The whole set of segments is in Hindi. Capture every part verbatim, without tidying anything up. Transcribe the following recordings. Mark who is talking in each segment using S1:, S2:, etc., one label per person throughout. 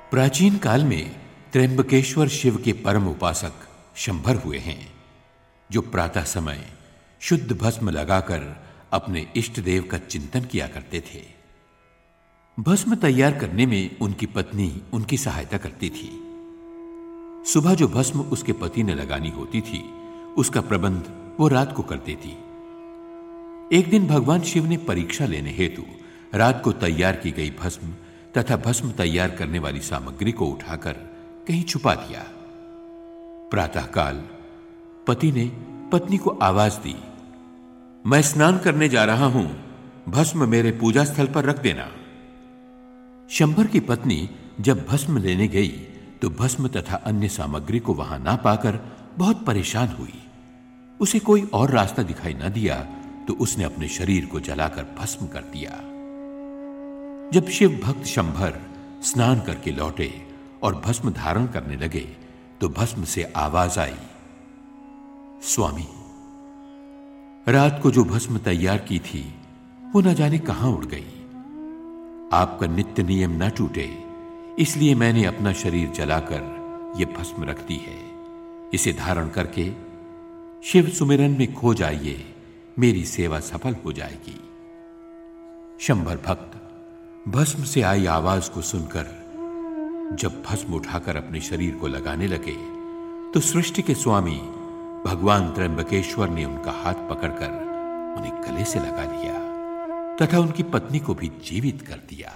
S1: प्राचीन काल में त्र्यंबकेश्वर शिव के परम उपासक शंभर हुए हैं, जो प्रातः समय शुद्ध भस्म लगाकर अपने इष्ट देव का चिंतन किया करते थे। भस्म तैयार करने में उनकी पत्नी उनकी सहायता करती थी। सुबह जो भस्म उसके पति ने लगानी होती थी, उसका प्रबंध वो रात को कर देती। एक दिन भगवान शिव ने परीक्षा लेने हेतु रात को तैयार की गई भस्म तथा भस्म तैयार करने वाली सामग्री को उठाकर कहीं छुपा दिया। प्रातःकाल पति ने पत्नी को आवाज दी, मैं स्नान करने जा रहा हूं, भस्म मेरे पूजा स्थल पर रख देना। शंभर की पत्नी जब भस्म लेने गई तो भस्म तथा अन्य सामग्री को वहां ना पाकर बहुत परेशान हुई। उसे कोई और रास्ता दिखाई न दिया तो उसने अपने शरीर को जलाकर भस्म कर दिया। जब शिव भक्त शंभर स्नान करके लौटे और भस्म धारण करने लगे तो भस्म से आवाज आई, स्वामी, रात को जो भस्म तैयार की थी वो न जाने कहां उड़ गई। आपका नित्य नियम न टूटे इसलिए मैंने अपना शरीर जलाकर यह भस्म रख दी है। इसे धारण करके शिव सुमिरन में खो जाइए, मेरी सेवा सफल हो जाएगी। शंभर भक्त भस्म से आई आवाज को सुनकर जब भस्म उठाकर अपने शरीर को लगाने लगे तो सृष्टि के स्वामी भगवान त्र्यंबकेश्वर ने उनका हाथ पकड़कर उन्हें गले से लगा लिया तथा उनकी पत्नी को भी जीवित कर दिया।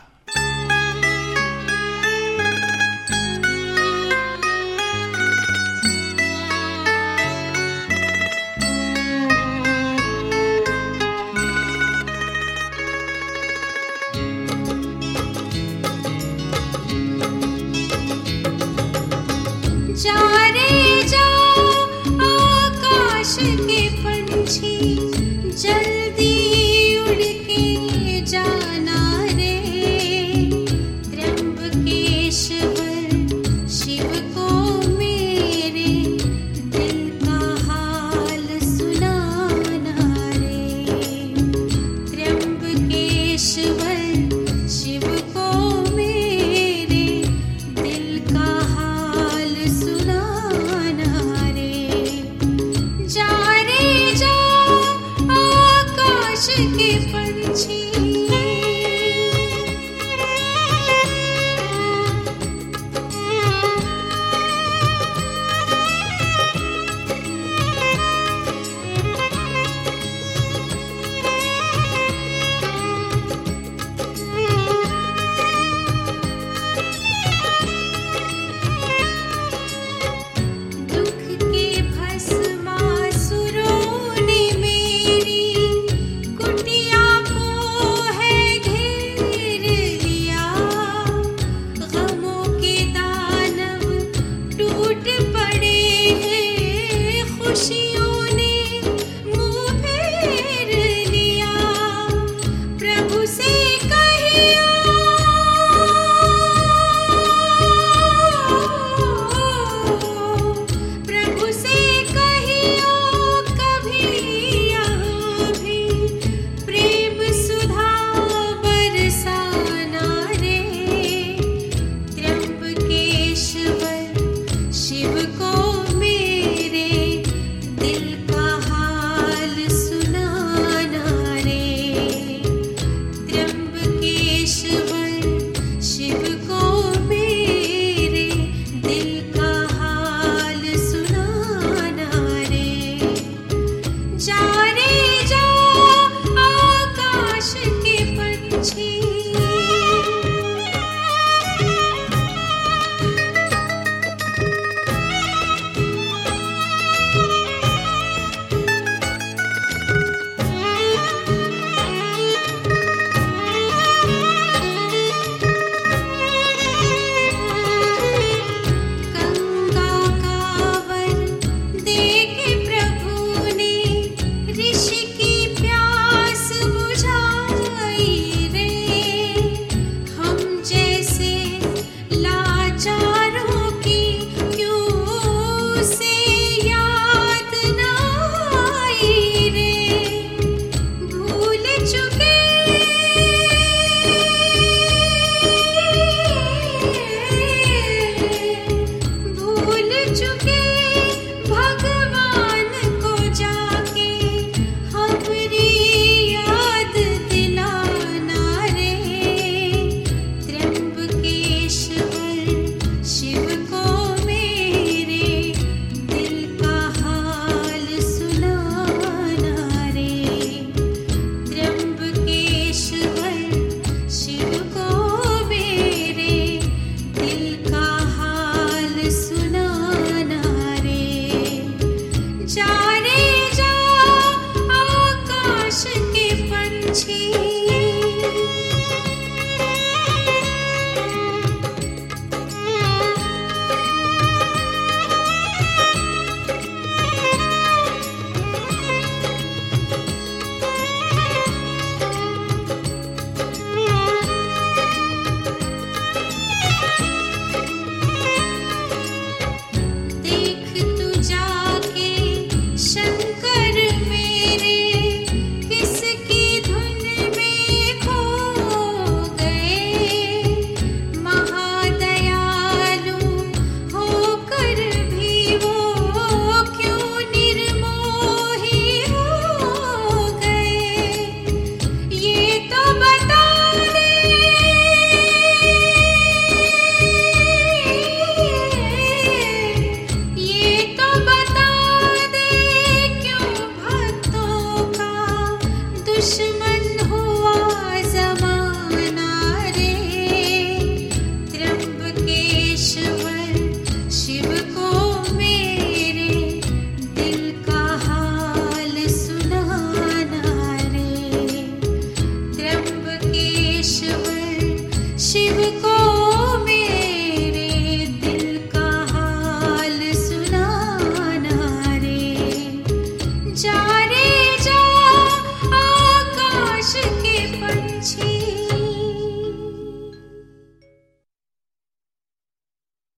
S2: शिव को मेरे दिल का हाल सुनाना रे। जा